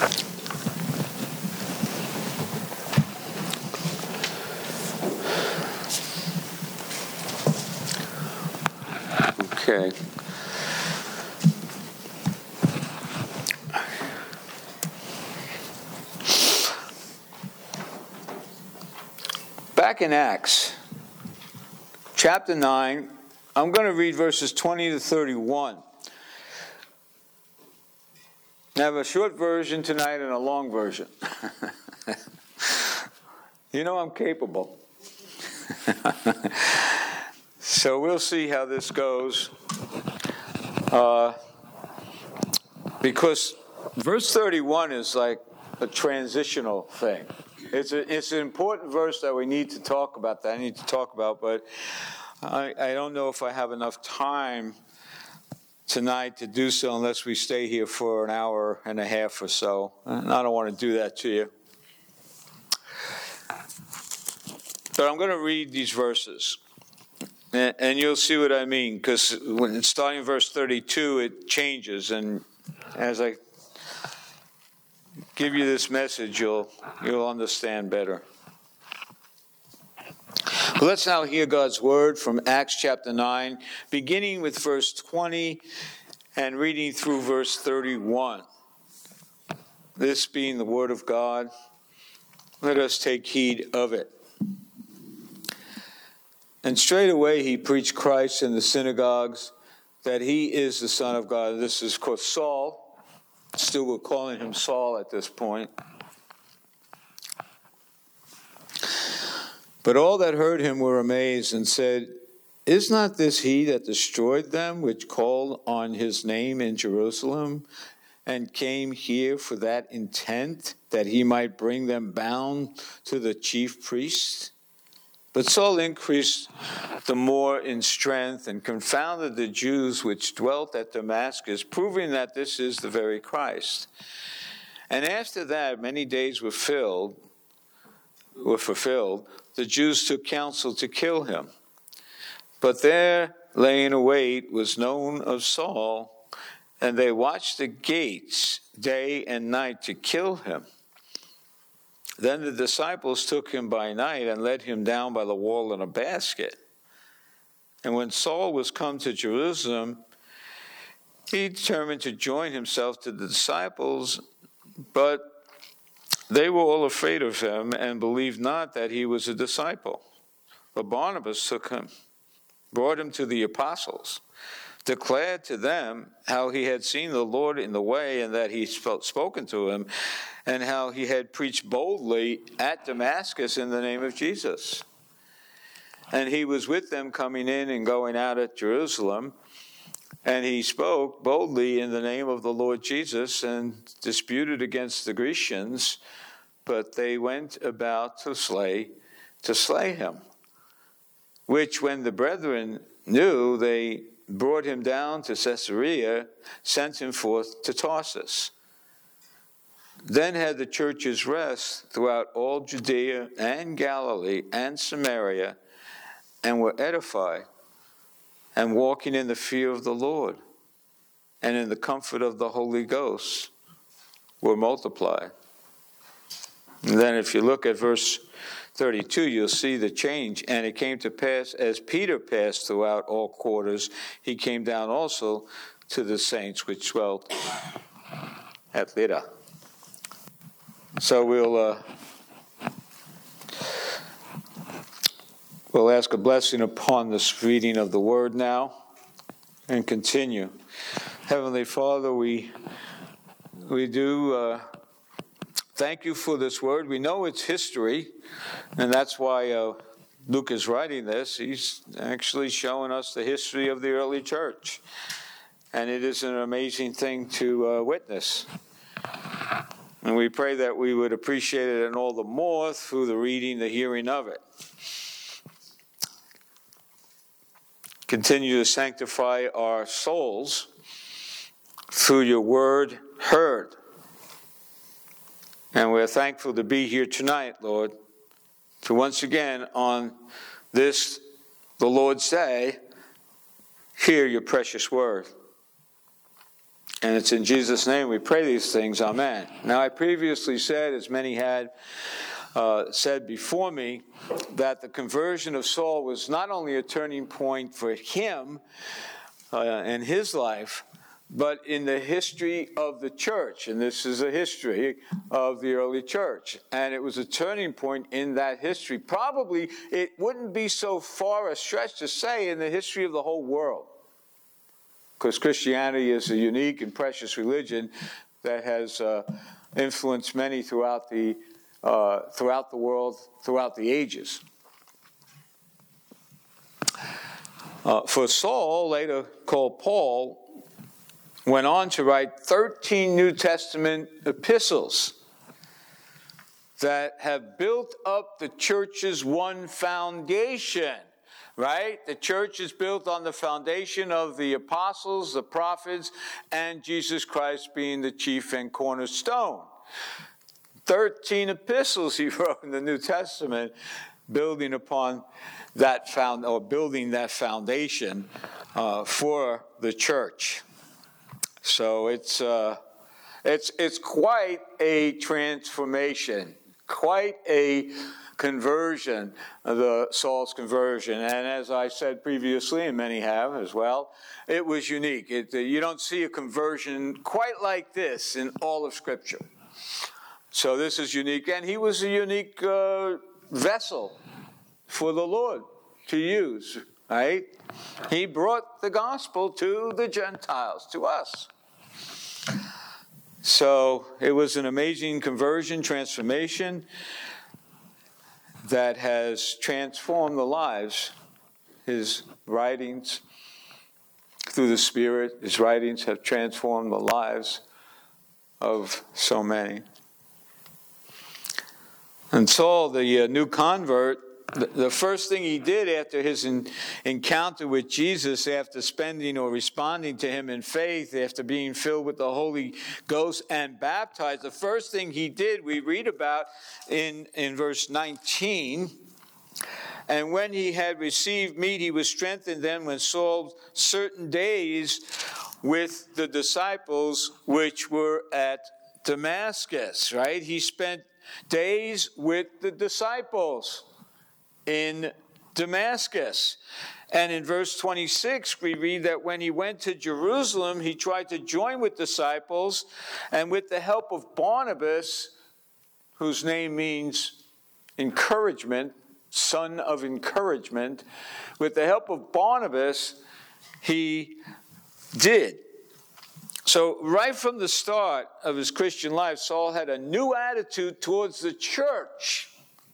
Okay. Back in Acts, chapter 9, I'm going to read verses 20 to 31. I have a short version tonight and a long version. You know I'm capable. So we'll see how this goes. Because verse 31 is like a transitional thing. It's an important verse that we need to talk about, that I need to talk about, but I don't know if I have enough time tonight to do so unless we stay here for an hour and a half or so. And I don't want to do that to you. But I'm going to read these verses. And you'll see what I mean, because when it's starting in verse 32, it changes. And as I give you this message, you'll understand better. Well, let's now hear God's word from Acts chapter 9, beginning with verse 20 and reading through verse 31. This being the word of God, let us take heed of it. And straightway he preached Christ in the synagogues, that he is the Son of God. This is, of course, Saul. Still we're calling him Saul at this point. But all that heard him were amazed and said, Is not this he that destroyed them which called on his name in Jerusalem, and came here for that intent, that he might bring them bound to the chief priests? But Saul increased the more in strength and confounded the Jews which dwelt at Damascus, proving that this is the very Christ. And after that many days were fulfilled, the Jews took counsel to kill him. But their laying await was known of Saul, and they watched the gates day and night to kill him. Then the disciples took him by night and let him down by the wall in a basket. And when Saul was come to Jerusalem, he determined to join himself to the disciples, but they were all afraid of him and believed not that he was a disciple. But Barnabas took him, brought him to the apostles, declared to them how he had seen the Lord in the way, and that he spoken to him, and how he had preached boldly at Damascus in the name of Jesus. And he was with them coming in and going out at Jerusalem, and he spoke boldly in the name of the Lord Jesus, and disputed against the Grecians, but they went about to slay him. Which when the brethren knew, they brought him down to Caesarea, sent him forth to Tarsus. Then had the churches rest throughout all Judea and Galilee and Samaria, and were edified, and walking in the fear of the Lord, and in the comfort of the Holy Ghost, were multiplied. And then if you look at verse 32, you'll see the change. And it came to pass, as Peter passed throughout all quarters, he came down also to the saints which dwelt at Lydda. So we'll ask a blessing upon this reading of the word now and continue. Heavenly Father, we do thank you for this word. We know it's history, and that's why Luke is writing this. He's actually showing us the history of the early church, and it is an amazing thing to witness. And we pray that we would appreciate it and all the more through the reading, the hearing of it. Continue to sanctify our souls through your word heard. And we're thankful to be here tonight, Lord, to once again on this, the Lord's Day, hear your precious word. And it's in Jesus' name we pray these things. Amen. Now, I previously said, as many had said before me, that the conversion of Saul was not only a turning point for him in his life, but in the history of the church. And this is a history of the early church. And it was a turning point in that history. Probably it wouldn't be so far a stretch to say in the history of the whole world. Because Christianity is a unique and precious religion that has influenced many throughout the world, throughout the ages. For Saul, later called Paul, went on to write 13 New Testament epistles that have built up the church's one foundation, right? The church is built on the foundation of the apostles, the prophets, and Jesus Christ being the chief and cornerstone. 13 epistles he wrote in the New Testament, building upon that building that foundation for the church. So it's quite a transformation, quite a conversion, Saul's conversion. And as I said previously, and many have as well, it was unique. You don't see a conversion quite like this in all of Scripture. So this is unique, and he was a unique vessel for the Lord to use, right? He brought the gospel to the Gentiles, to us. So it was an amazing conversion, transformation that has transformed the lives. His writings, through the Spirit, his writings have transformed the lives of so many. And Saul, the new convert, the first thing he did after his encounter with Jesus, after spending or responding to him in faith, after being filled with the Holy Ghost and baptized, the first thing he did, we read about in verse 19. And when he had received meat, he was strengthened then when Saul certain days with the disciples which were at Damascus, right? He spent days with the disciples in Damascus. And in verse 26, we read that when he went to Jerusalem, he tried to join with disciples, and with the help of Barnabas, whose name means encouragement, son of encouragement, with the help of Barnabas, he did. So right from the start of his Christian life, Saul had a new attitude towards the church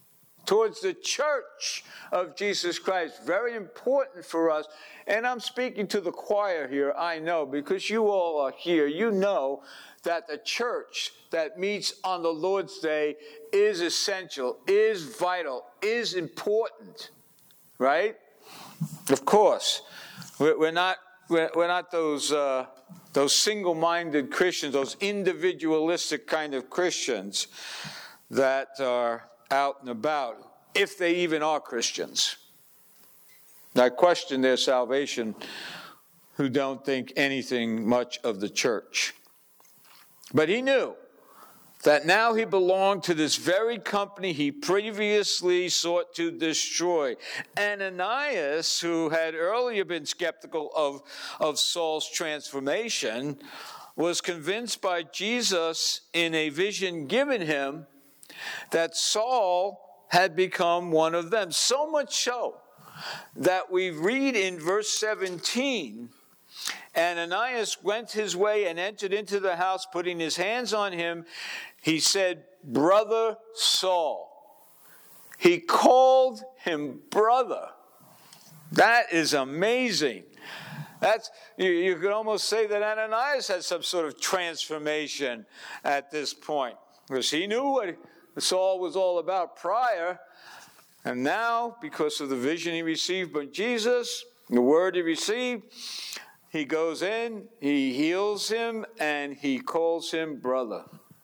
of Jesus Christ. Very important for us. And I'm speaking to the choir here, I know, because you all are here. You know that the church that meets on the Lord's Day is essential, is vital, is important, right? Of course. We're not those single-minded Christians, those individualistic kind of Christians that are out and about, if they even are Christians. I question their salvation, who don't think anything much of the church. But he knew that now he belonged to this very company he previously sought to destroy. Ananias, who had earlier been skeptical of Saul's transformation, was convinced by Jesus in a vision given him that Saul had become one of them. So much so that we read in verse 17, Ananias went his way and entered into the house, putting his hands on him. He said, "Brother Saul." He called him brother. That is amazing. You could almost say that Ananias had some sort of transformation at this point, because he knew what Saul was all about prior. And now, because of the vision he received from Jesus, the word he received, he goes in, he heals him, and he calls him brother.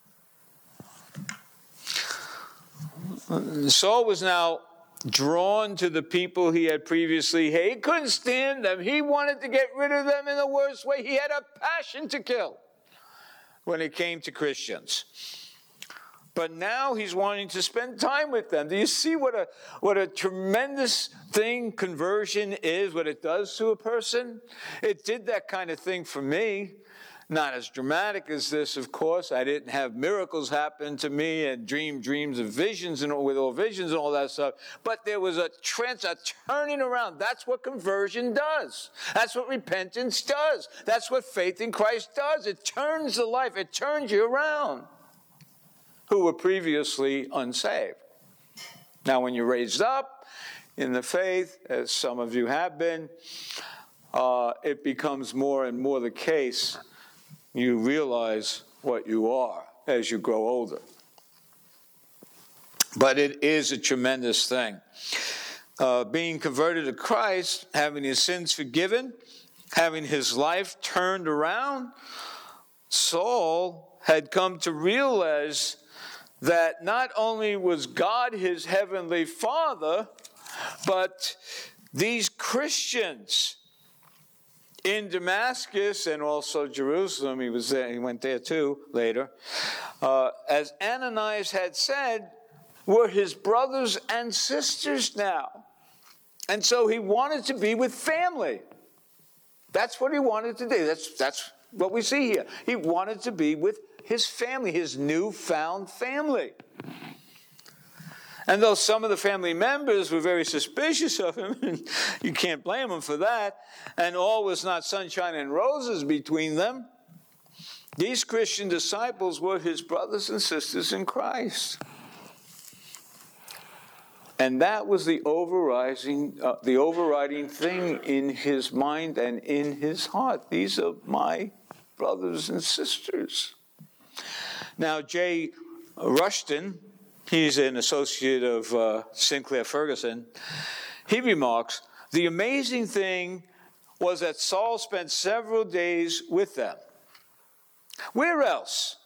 Saul was now drawn to the people he had previously hated. He couldn't stand them. He wanted to get rid of them in the worst way. He had a passion to kill. when it came to Christians. But now he's wanting to spend time with them. Do you see what a tremendous thing conversion is, what it does to a person? It did that kind of thing for me. Not as dramatic as this, of course. I didn't have miracles happen to me and dreams of visions and with all visions and all that stuff. But there was a turning around. That's what conversion does. That's what repentance does. That's what faith in Christ does. It turns the life. It turns you around, who were previously unsaved. Now, when you're raised up in the faith, as some of you have been, it becomes more and more the case. You realize what you are as you grow older. But it is a tremendous thing. Being converted to Christ, having his sins forgiven, having his life turned around, Saul had come to realize that not only was God his heavenly Father, but these Christians in Damascus and also Jerusalem, he was there, he went there too later, as Ananias had said, were his brothers and sisters now. And so he wanted to be with family. That's what he wanted to do. That's what we see here. He wanted to be with his family, his newfound family. And though some of the family members were very suspicious of him, and you can't blame them for that, and all was not sunshine and roses between them, these Christian disciples were his brothers and sisters in Christ. And that was the overriding thing in his mind and in his heart. These are my brothers and sisters. Now, Jay Rushton, he's an associate of Sinclair Ferguson. He remarks, the amazing thing was that Saul spent several days with them. Where else,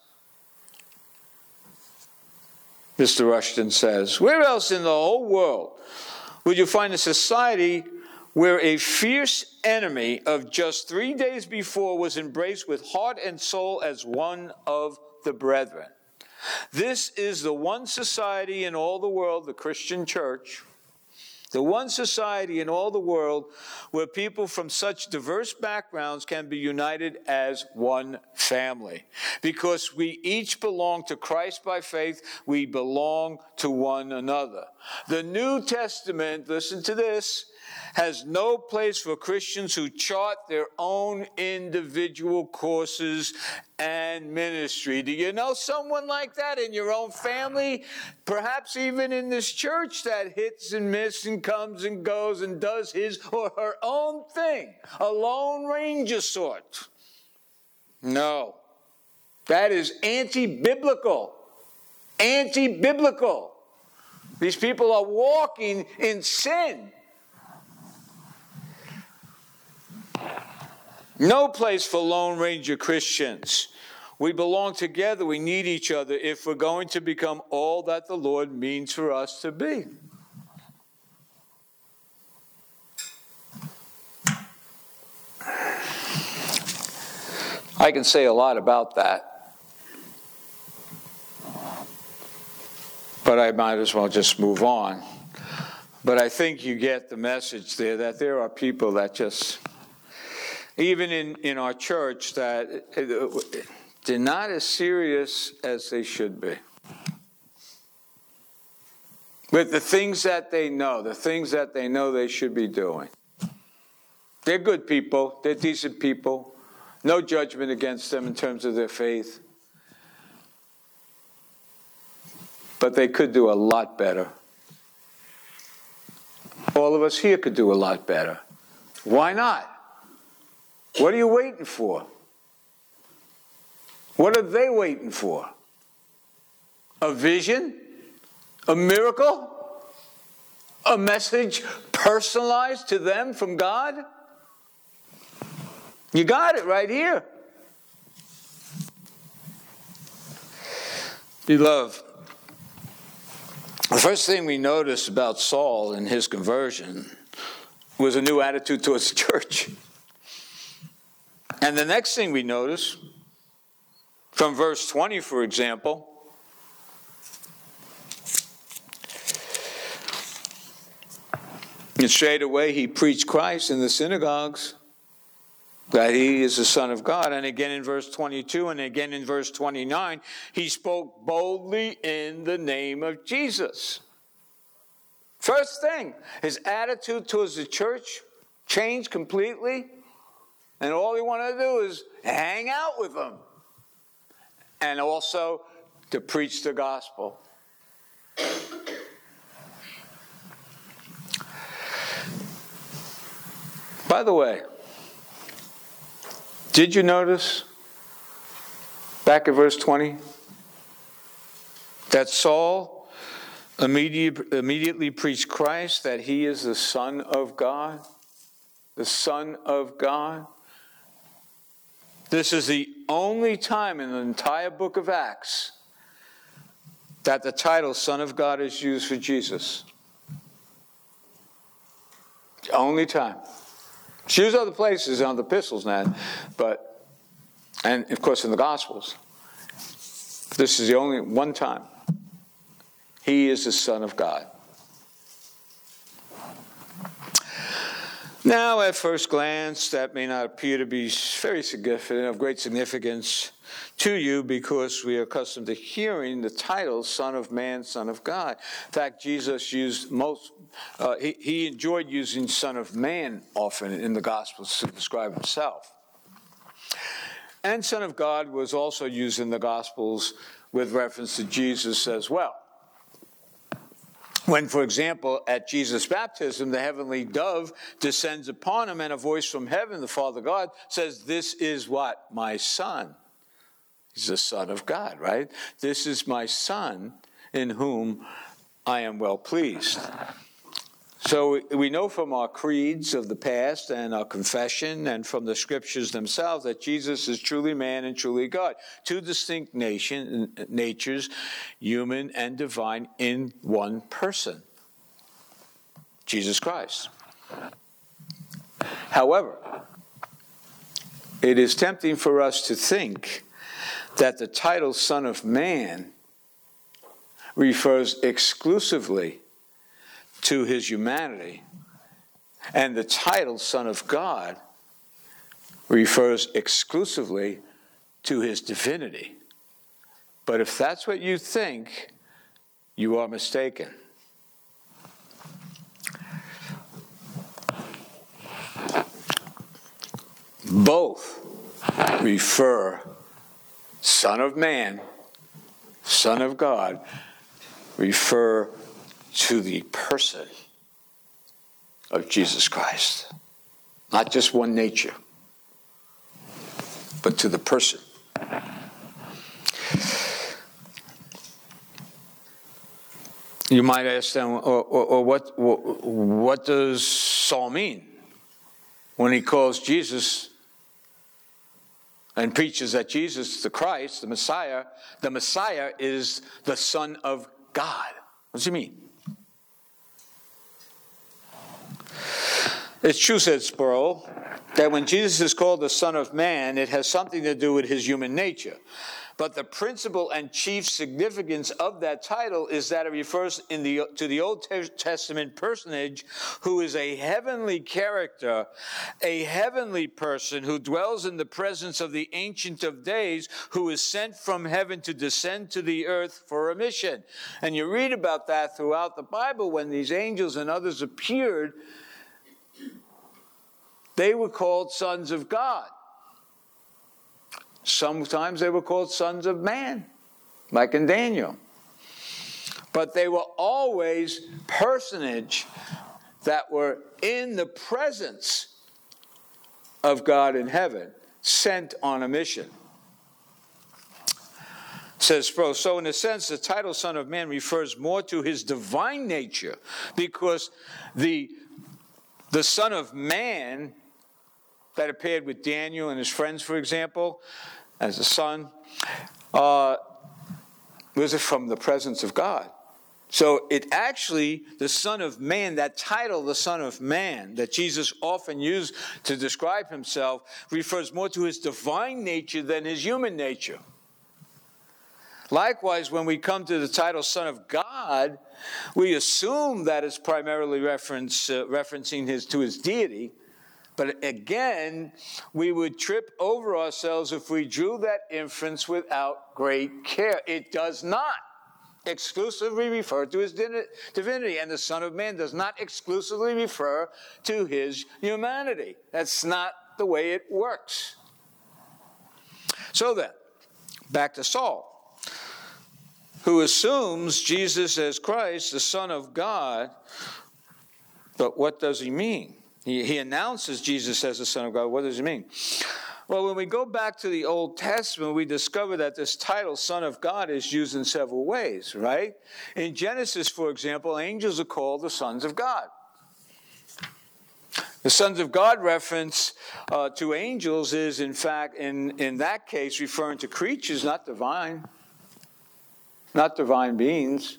Mr. Rushton says, where else in the whole world would you find a society where a fierce enemy of just 3 days before was embraced with heart and soul as one of the brethren? This is the one society in all the world, the Christian church, the one society in all the world where people from such diverse backgrounds can be united as one family. Because we each belong to Christ by faith, we belong to one another. The New Testament, listen to this, has no place for Christians who chart their own individual courses and ministry. Do you know someone like that in your own family? Perhaps even in this church that hits and misses and comes and goes and does his or her own thing. A Lone Ranger sort. No. That is anti-biblical. Anti-biblical. These people are walking in sin. No place for Lone Ranger Christians. We belong together. We need each other if we're going to become all that the Lord means for us to be. I can say a lot about that, but I might as well just move on. But I think you get the message there that there are people that just, even in our church, that they're not as serious as they should be. With the things that they know, they should be doing. They're good people. They're decent people. No judgment against them in terms of their faith. But they could do a lot better. All of us here could do a lot better. Why not? What are you waiting for? What are they waiting for? A vision? A miracle? A message personalized to them from God? You got it right here. Beloved, the first thing we notice about Saul and his conversion was a new attitude towards the church. And the next thing we notice, From verse 20, for example, and straight away he preached Christ in the synagogues, that he is the Son of God. And again in verse 22 and again in verse 29, he spoke boldly in the name of Jesus. First thing, his attitude towards the church changed completely. And all he wanted to do is hang out with them. And also to preach the gospel. By the way, did you notice back at verse 20 that Saul immediately preached Christ, that he is the Son of God? The Son of God. This is the only time in the entire book of Acts that the title Son of God is used for Jesus. The only time. It's used other places on the epistles now, and of course in the Gospels. This is the only one time. He is the Son of God. Now, at first glance, that may not appear to be very significant, of great significance to you, because we are accustomed to hearing the title Son of Man, Son of God. In fact, Jesus used he enjoyed using Son of Man often in the Gospels to describe himself. And Son of God was also used in the Gospels with reference to Jesus as well. When, for example, at Jesus' baptism, the heavenly dove descends upon him, and a voice from heaven, the Father God, says, "This is what? My Son." He's the Son of God, right? "This is my Son in whom I am well pleased." So we know from our creeds of the past and our confession and from the scriptures themselves that Jesus is truly man and truly God. Two distinct natures, human and divine, in one person. Jesus Christ. However, it is tempting for us to think that the title Son of Man refers exclusively to his humanity, and the title Son of God refers exclusively to his divinity. But if that's what you think, you are mistaken. Both refer, Son of Man, Son of God, refer to the person of Jesus Christ. Not just one nature, but to the person. You might ask them, or what does Saul mean when he calls Jesus and preaches that Jesus, the Christ, the Messiah is the Son of God? What does he mean? It's true, said Sproul, that when Jesus is called the Son of Man, it has something to do with his human nature. But the principal and chief significance of that title is that it refers to the Old Testament personage who is a heavenly character, a heavenly person who dwells in the presence of the Ancient of Days, who is sent from heaven to descend to the earth for a mission. And you read about that throughout the Bible. When these angels and others appeared, they were called sons of God. Sometimes they were called sons of man, like in Daniel. But they were always personage that were in the presence of God in heaven, sent on a mission. Says Sproul, so in a sense, the title Son of Man refers more to his divine nature, because the Son of Man that appeared with Daniel and his friends, for example, as a son, was from the presence of God. So it actually, the Son of Man, that title, the Son of Man, that Jesus often used to describe himself, refers more to his divine nature than his human nature. Likewise, when we come to the title Son of God, we assume that it's primarily referencing his deity. But again, we would trip over ourselves if we drew that inference without great care. It does not exclusively refer to his divinity, and the Son of Man does not exclusively refer to his humanity. That's not the way it works. So then, back to Saul, who assumes Jesus as Christ, the Son of God. But what does he mean? He announces Jesus as the Son of God. What does he mean? Well, when we go back to the Old Testament, we discover that this title, Son of God, is used in several ways, right? In Genesis, for example, angels are called the sons of God. The sons of God reference to angels is, in fact, in that case, referring to creatures, not divine beings,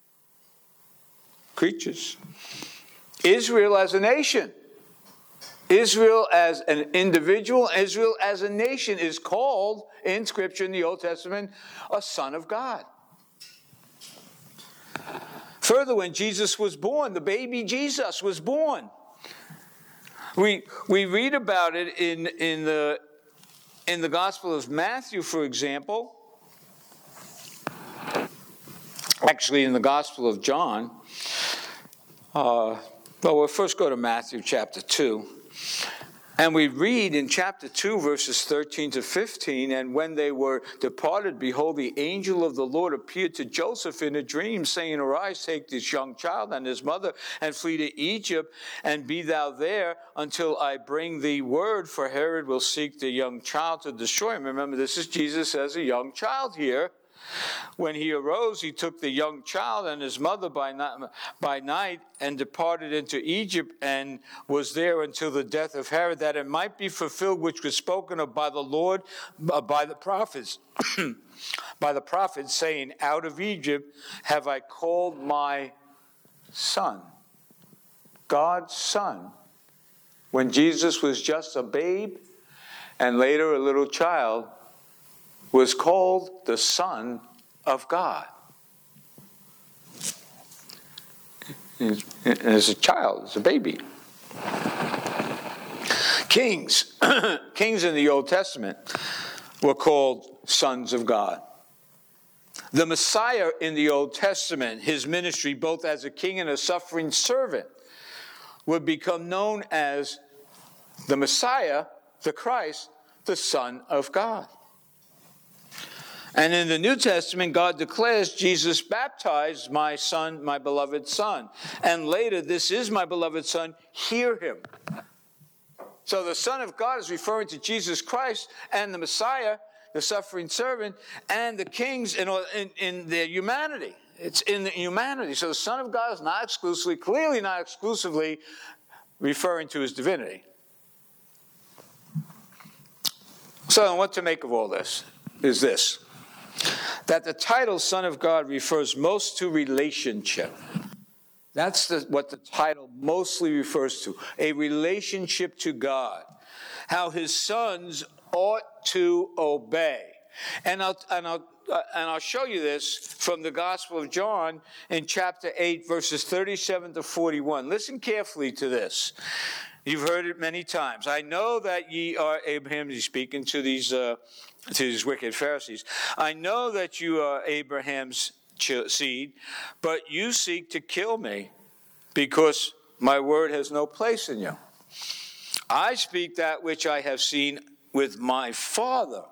creatures. Israel as a nation. Israel as an individual, Israel as a nation is called in Scripture in the Old Testament a son of God. Further, when Jesus was born, the baby Jesus was born. We read about it in the Gospel of Matthew, for example. Actually, in the Gospel of John. We'll first go to Matthew chapter 2. And we read in chapter 2, verses 13 to 15, and when they were departed, behold, the angel of the Lord appeared to Joseph in a dream, saying, Arise, take this young child and his mother, and flee to Egypt, and be thou there until I bring thee word, for Herod will seek the young child to destroy him. Remember, this is Jesus as a young child here. When he arose, he took the young child and his mother by night and departed into Egypt and was there until the death of Herod, that it might be fulfilled which was spoken of by the Lord, by the prophets, saying, Out of Egypt have I called my son. God's son. When Jesus was just a babe and later a little child, was called the Son of God. As a child, as a baby. Kings in the Old Testament were called sons of God. The Messiah in the Old Testament, his ministry, both as a king and a suffering servant, would become known as the Messiah, the Christ, the Son of God. And in the New Testament, God declares, Jesus baptized my son, my beloved son. And later, this is my beloved son, hear him. So the Son of God is referring to Jesus Christ and the Messiah, the suffering servant, and the kings in their humanity. It's in the humanity. So the Son of God is not exclusively, clearly not exclusively referring to his divinity. So what to make of all this is this. That the title Son of God refers most to relationship. That's what the title mostly refers to. A relationship to God. How his sons ought to obey. And I'll show you this from the Gospel of John in chapter 8, verses 37 to 41. Listen carefully to this. You've heard it many times. I know that ye are Abraham. He's speaking to these wicked Pharisees. I know that you are Abraham's seed, but you seek to kill me because my word has no place in you. I speak that which I have seen with my Father,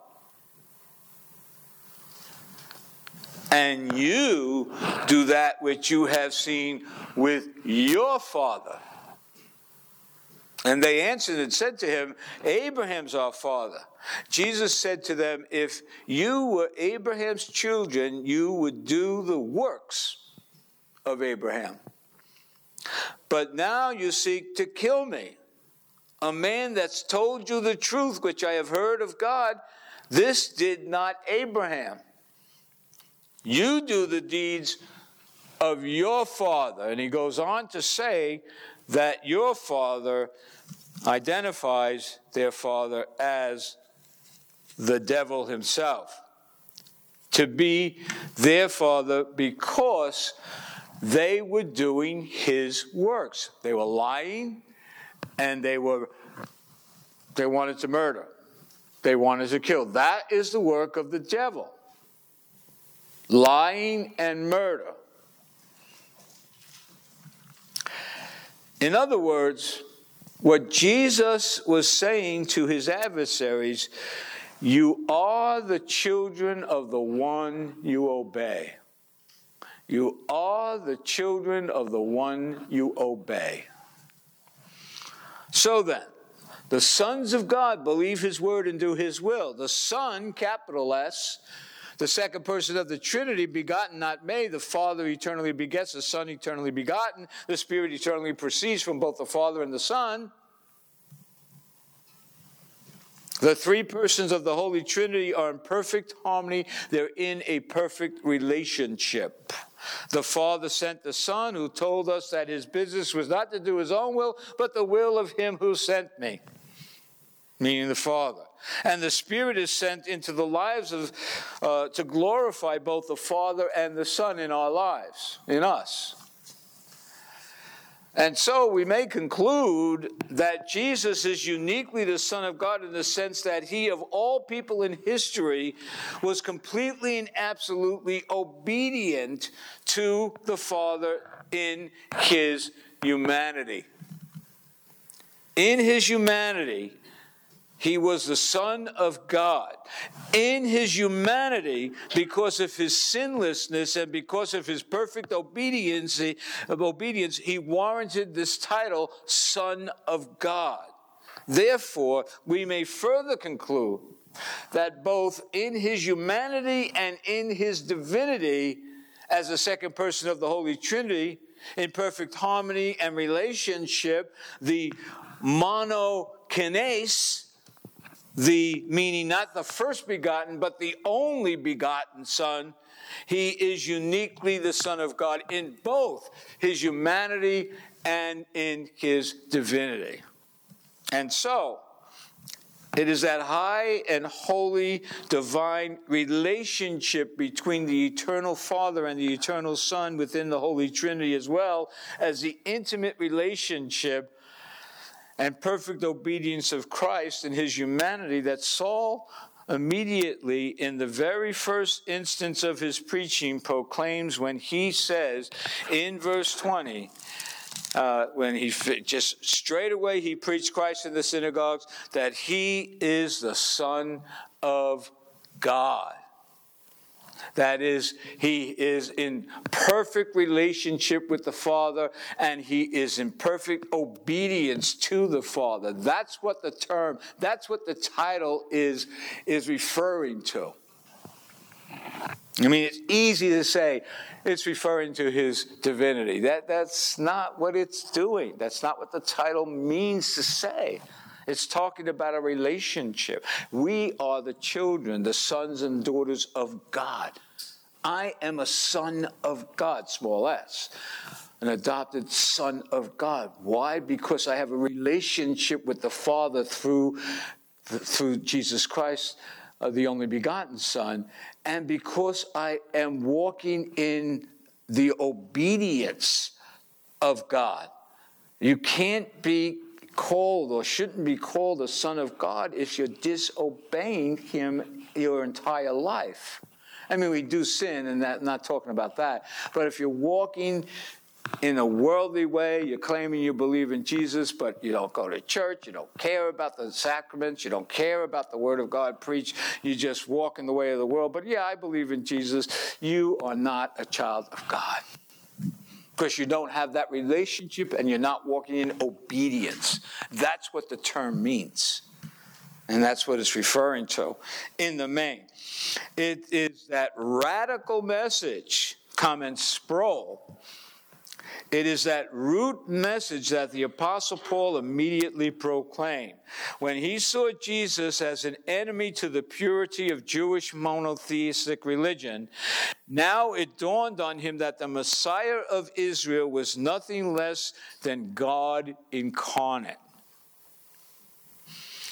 and you do that which you have seen with your father. And they answered and said to him, Abraham's our father. Jesus said to them, if you were Abraham's children, you would do the works of Abraham. But now you seek to kill me, a man that's told you the truth which I have heard of God. This did not Abraham. You do the deeds of your father. And he goes on to say that your father identifies their father as the devil himself. to be their father because they were doing his works. They were lying, and they wanted to murder. They wanted to kill. That is the work of the devil. Lying and murder. In other words, what Jesus was saying to his adversaries, you are the children of the one you obey. You are the children of the one you obey. So then, the sons of God believe his word and do his will. The Son, capital S, the second person of the Trinity, begotten, not made. The Father eternally begets, the Son eternally begotten. The Spirit eternally proceeds from both the Father and the Son. The three persons of the Holy Trinity are in perfect harmony. They're in a perfect relationship. The Father sent the Son, who told us that his business was not to do his own will, but the will of him who sent me, meaning the Father. And the Spirit is sent into the lives of, to glorify both the Father and the Son in our lives, in us. And so we may conclude that Jesus is uniquely the Son of God in the sense that he, of all people in history, was completely and absolutely obedient to the Father in his humanity. In his humanity, he was the Son of God. In his humanity, because of his sinlessness and because of his perfect obedience, he warranted this title, Son of God. Therefore, we may further conclude that both in his humanity and in his divinity, as the second person of the Holy Trinity, in perfect harmony and relationship, the monogenes, the meaning not the first begotten, but the only begotten Son, he is uniquely the Son of God in both his humanity and in his divinity. And so, it is that high and holy divine relationship between the eternal Father and the eternal Son within the Holy Trinity, as well as the intimate relationship and perfect obedience of Christ in his humanity, that Saul immediately, in the very first instance of his preaching, proclaims when he says in verse 20, when he just straight away he preached Christ in the synagogues, that he is the Son of God. That is, he is in perfect relationship with the Father, and he is in perfect obedience to the Father. That's what the title is referring to. I mean, it's easy to say it's referring to his divinity. That's not what it's doing. That's not what the title means to say. It's talking about a relationship. We are the children, the sons and daughters of God. I am a son of God, small s, an adopted son of God. Why? Because I have a relationship with the Father through Jesus Christ, the only begotten Son, and because I am walking in the obedience of God. You can't be called or shouldn't be called a son of God if you're disobeying him your entire life. I mean, we do sin, and I'm not talking about that. But if you're walking in a worldly way, you're claiming you believe in Jesus, but you don't go to church, you don't care about the sacraments, you don't care about the Word of God preached, you just walk in the way of the world. But yeah, I believe in Jesus. You are not a child of God, because you don't have that relationship and you're not walking in obedience. That's what the term means. And that's what it's referring to in the main. It is that radical message, comments Sproul. It is that root message that the Apostle Paul immediately proclaimed. When he saw Jesus as an enemy to the purity of Jewish monotheistic religion, now it dawned on him that the Messiah of Israel was nothing less than God incarnate.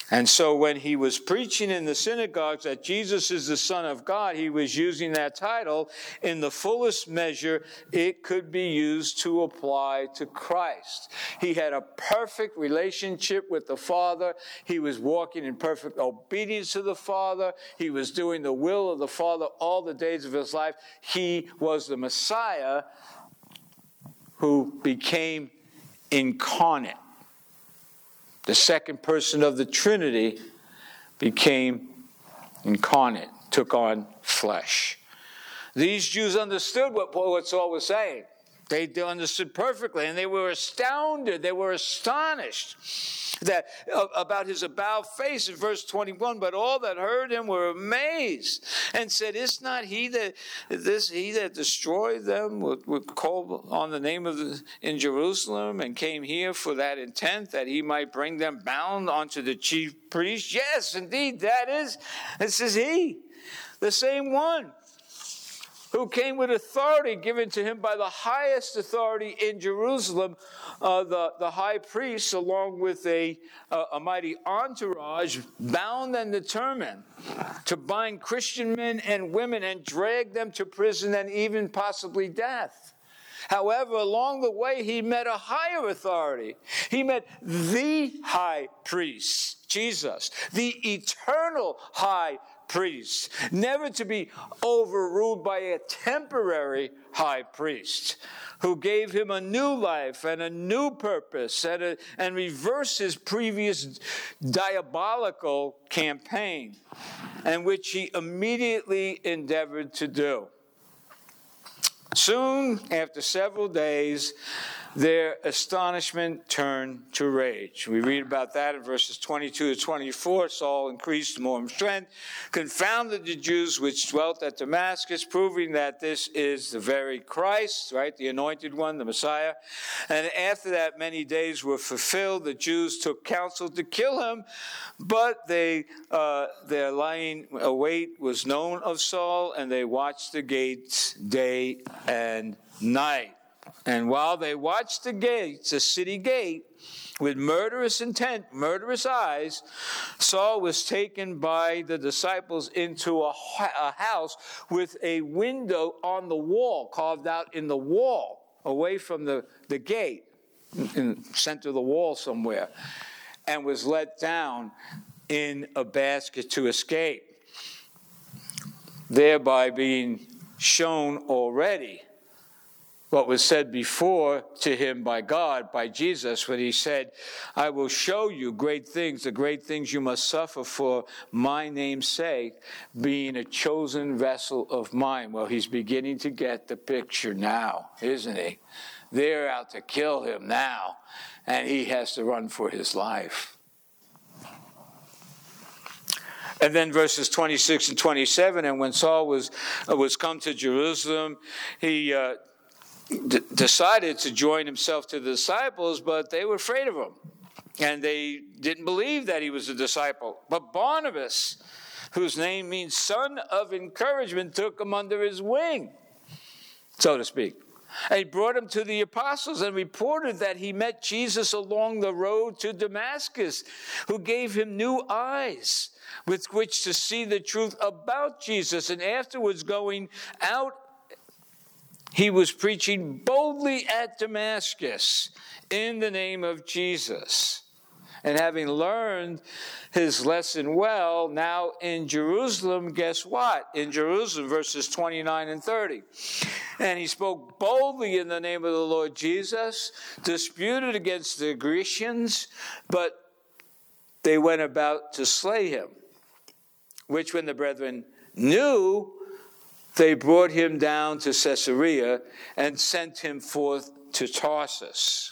And so when he was preaching in the synagogues that Jesus is the Son of God, he was using that title in the fullest measure it could be used to apply to Christ. He had a perfect relationship with the Father. He was walking in perfect obedience to the Father. He was doing the will of the Father all the days of his life. He was the Messiah who became incarnate. The second person of the Trinity became incarnate, took on flesh. These Jews understood what Saul was saying. They understood perfectly, and they were astounded. They were astonished about his about face in verse 21. But all that heard him were amazed and said, "Is not he that destroyed them would call on the name of in Jerusalem and came here for that intent, that he might bring them bound unto the chief priest?" Yes, indeed, this is he, the same one who came with authority given to him by the highest authority in Jerusalem, the high priest, along with a mighty entourage, bound and determined to bind Christian men and women and drag them to prison and even possibly death. However, along the way, he met a higher authority. He met the high priest, Jesus, the eternal high priest, never to be overruled by a temporary high priest who gave him a new life and a new purpose and reversed his previous diabolical campaign, and which he immediately endeavored to do. Soon, after several days, their astonishment turned to rage. We read about that in verses 22 to 24. Saul increased more in strength, confounded the Jews which dwelt at Damascus, proving that this is the very Christ, right, the anointed one, the Messiah. And after that many days were fulfilled, the Jews took counsel to kill him, but their lying await was known of Saul, and they watched the gates day and night. And while they watched the gates, the city gate, with murderous intent, murderous eyes, Saul was taken by the disciples into a house with a window on the wall, carved out in the wall, away from the gate, in the center of the wall somewhere, and was let down in a basket to escape, thereby being shown already what was said before to him by God, by Jesus, when he said, "I will show you great things, the great things you must suffer for my name's sake, being a chosen vessel of mine." Well, he's beginning to get the picture now, isn't he? They're out to kill him now, and he has to run for his life. And then verses 26 and 27, and when Saul was come to Jerusalem, he decided to join himself to the disciples, but they were afraid of him. And they didn't believe that he was a disciple. But Barnabas, whose name means son of encouragement, took him under his wing, so to speak. And he brought him to the apostles and reported that he met Jesus along the road to Damascus, who gave him new eyes with which to see the truth about Jesus. And afterwards, going out, he was preaching boldly at Damascus in the name of Jesus. And having learned his lesson well, now in Jerusalem, guess what? In Jerusalem, verses 29 and 30. And he spoke boldly in the name of the Lord Jesus, disputed against the Grecians, but they went about to slay him, which when the brethren knew, they brought him down to Caesarea and sent him forth to Tarsus.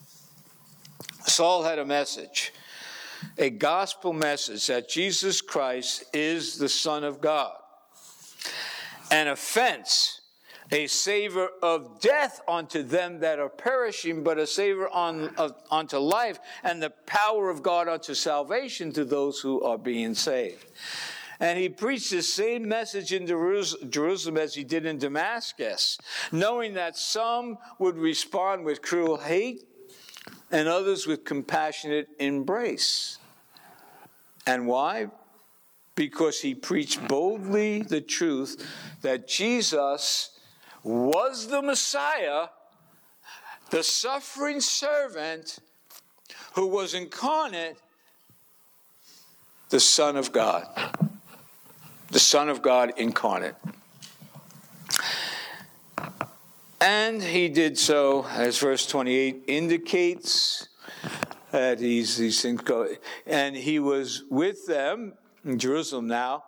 Saul had a message, a gospel message that Jesus Christ is the Son of God. An offense, a savor of death unto them that are perishing, but a savor unto life, and the power of God unto salvation to those who are being saved. And he preached the same message in Jerusalem as he did in Damascus, knowing that some would respond with cruel hate and others with compassionate embrace. And why? Because he preached boldly the truth that Jesus was the Messiah, the suffering servant who was incarnate, the Son of God. The Son of God incarnate. And he did so, as verse 28 indicates, that these things go. And he was with them in Jerusalem now,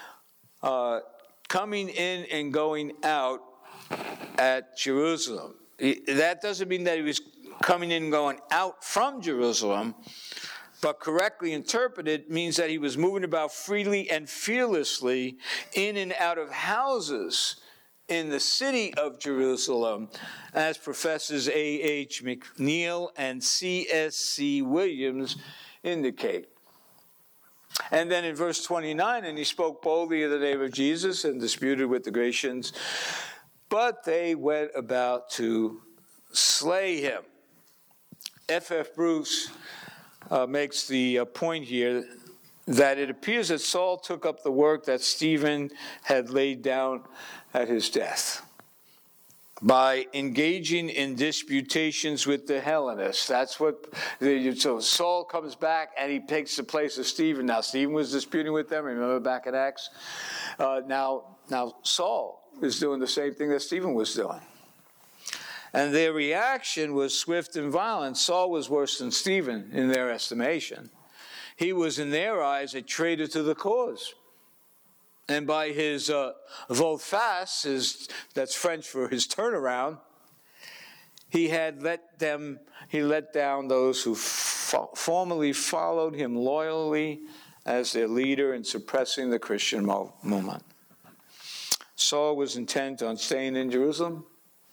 coming in and going out at Jerusalem. That doesn't mean that he was coming in and going out from Jerusalem, but correctly interpreted means that he was moving about freely and fearlessly in and out of houses in the city of Jerusalem, as Professors A.H. McNeil and C.S.C. Williams indicate. And then in verse 29, and he spoke boldly in the name of Jesus and disputed with the Grecians, but they went about to slay him. F.F. Bruce makes the point here that it appears that Saul took up the work that Stephen had laid down at his death by engaging in disputations with the Hellenists. That's what, so Saul comes back and he takes the place of Stephen. Now Stephen was disputing with them, remember back in Acts? Now Saul is doing the same thing that Stephen was doing. And their reaction was swift and violent. Saul was worse than Stephen in their estimation. He was, in their eyes, a traitor to the cause. And by his volte-face, that's French for his turnaround, he let down those who formerly followed him loyally as their leader in suppressing the Christian movement. Saul was intent on staying in Jerusalem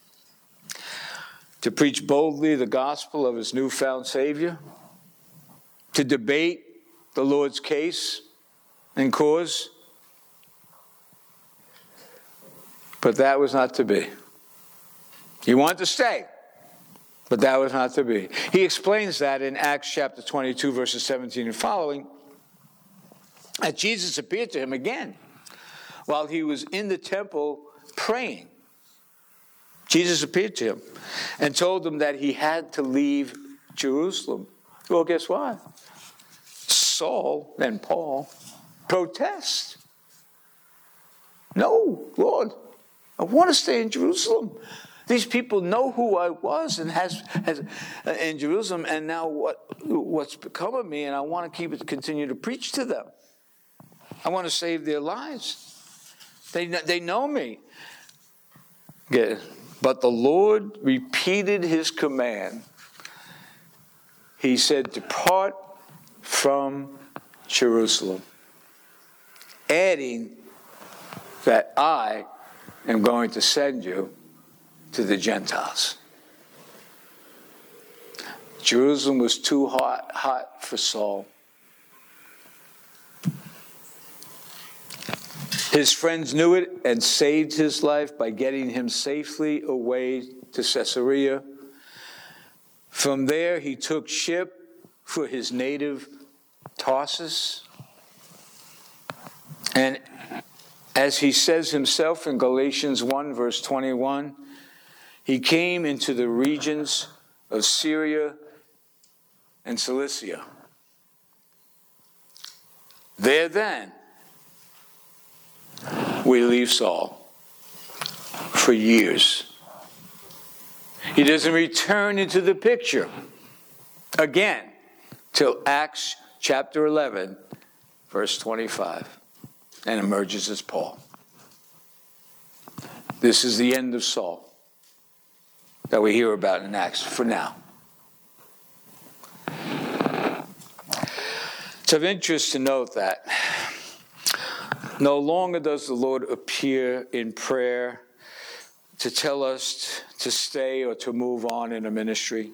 to preach boldly the gospel of his newfound Savior, to debate the Lord's case and cause. But that was not to be. He wanted to stay, but that was not to be. He explains that in Acts chapter 22, verses 17 and following, that Jesus appeared to him again while he was in the temple praying. Jesus appeared to him and told him that he had to leave Jerusalem. Well, guess what? Saul and Paul protest. No, Lord, I want to stay in Jerusalem. These people know who I was and has in Jerusalem, and now what's become of me, and I want to continue to preach to them. I want to save their lives. They know me. But the Lord repeated his command. He said, "Depart from Jerusalem," adding that I am going to send you to the Gentiles. Jerusalem was too hot for Saul. His friends knew it and saved his life by getting him safely away to Caesarea. From there, he took ship for his native Tarsus. And as he says himself in Galatians 1, verse 21, he came into the regions of Syria and Cilicia. There then, we leave Saul for years. He doesn't return into the picture again till Acts chapter 11, verse 25, and emerges as Paul. This is the end of Saul that we hear about in Acts for now. It's of interest to note that no longer does the Lord appear in prayer to tell us to stay or to move on in a ministry.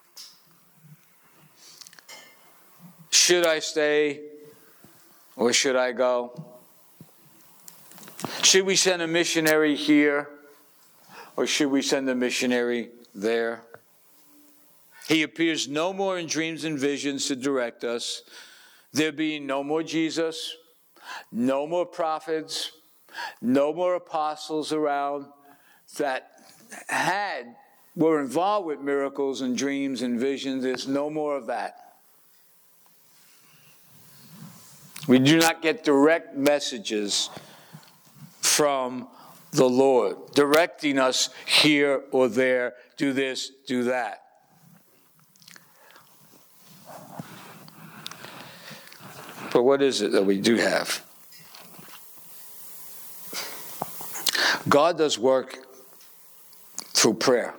Should I stay or should I go? Should we send a missionary here or should we send a missionary there? He appears no more in dreams and visions to direct us, there being no more Jesus, no more prophets, no more apostles around that were involved with miracles and dreams and visions. There's no more of that. We do not get direct messages from the Lord, directing us here or there, do this, do that. But what is it that we do have? God does work through prayer.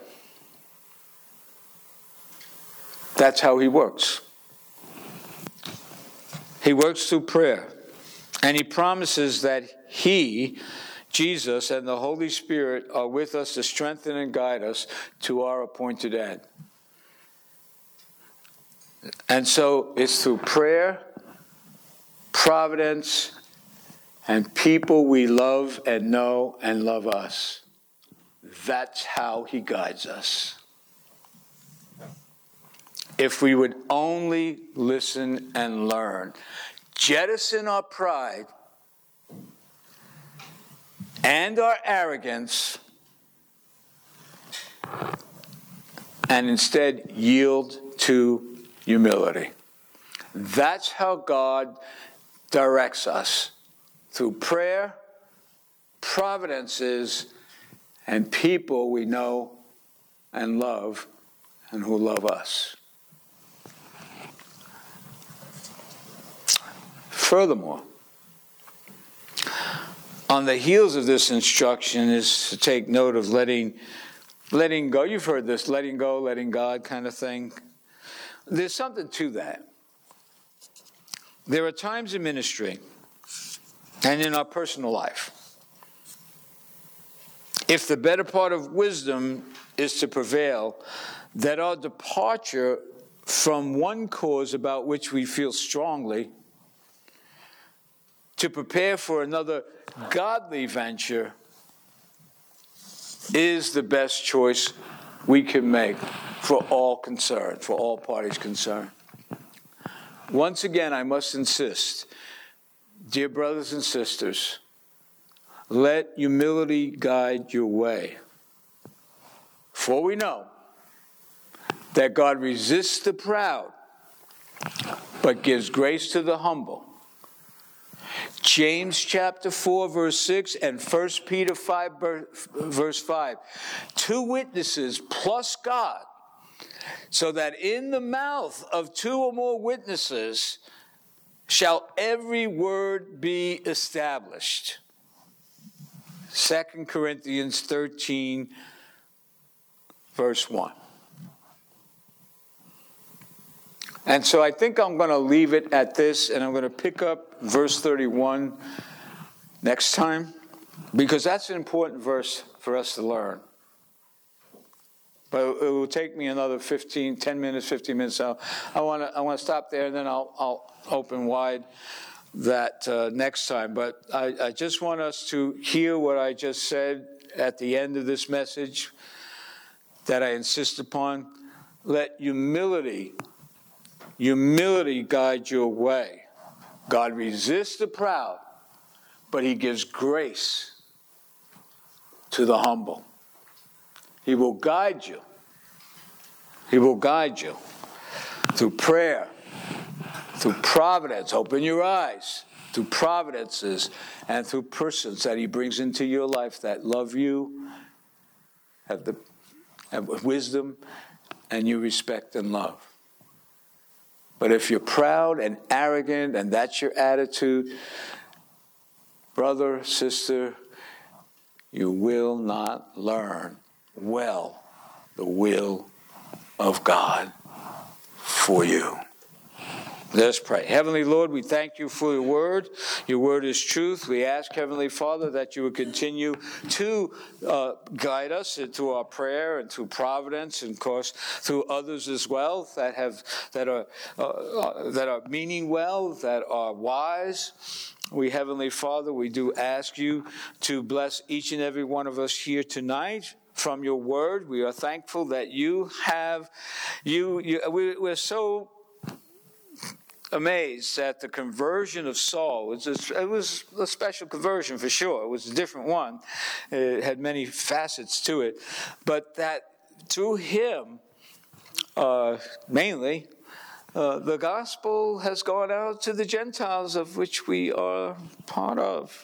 That's how he works. He works through prayer. And he promises that he, Jesus, and the Holy Spirit are with us to strengthen and guide us to our appointed end. And so it's through prayer, providence, and people we love and know and love us. That's how he guides us. If we would only listen and learn, jettison our pride and our arrogance, and instead yield to humility. That's how God directs us, through prayer, providences, and people we know and love and who love us. Furthermore, on the heels of this instruction is to take note of letting go. You've heard this, letting go, letting God kind of thing. There's something to that. There are times in ministry and in our personal life, if the better part of wisdom is to prevail, that our departure from one cause about which we feel strongly to prepare for another godly venture is the best choice we can make for all concerned, for all parties concerned. Once again, I must insist, dear brothers and sisters, let humility guide your way. For we know that God resists the proud, but gives grace to the humble. James chapter 4, verse 6, and 1 Peter 5, verse 5. 2 witnesses plus God, so that in the mouth of 2 or more witnesses shall every word be established. 2 Corinthians 13, verse 1. And so I think I'm going to leave it at this, and I'm going to pick up verse 31 next time, because that's an important verse for us to learn. But it will take me another 15 minutes. So I want to stop there, and then I'll open wide that next time. But I just want us to hear what I just said at the end of this message that I insist upon. Let humility guide your way. God resists the proud, but he gives grace to the humble. He will guide you. He will guide you through prayer, through providence. Open your eyes. Through providences and through persons that he brings into your life that love you, have wisdom, and you respect and love. But if you're proud and arrogant and that's your attitude, brother, sister, you will not learn well the will of God for you. Let's pray. Heavenly Lord, we thank you for your word. Your word is truth. We ask, Heavenly Father, that you would continue to guide us through our prayer and through providence, and of course through others as well that are meaning well, that are wise. We, Heavenly Father, we do ask you to bless each and every one of us here tonight. From your word, we are thankful that we're so amazed at the conversion of Saul. It was a special conversion for sure. It was a different one. It had many facets to it. But that through him, mainly, the gospel has gone out to the Gentiles, of which we are part of.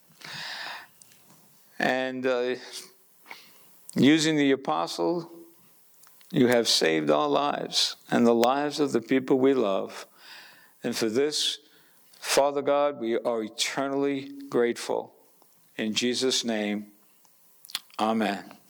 And using the apostle, you have saved our lives and the lives of the people we love. And for this, Father God, we are eternally grateful. In Jesus' name, amen.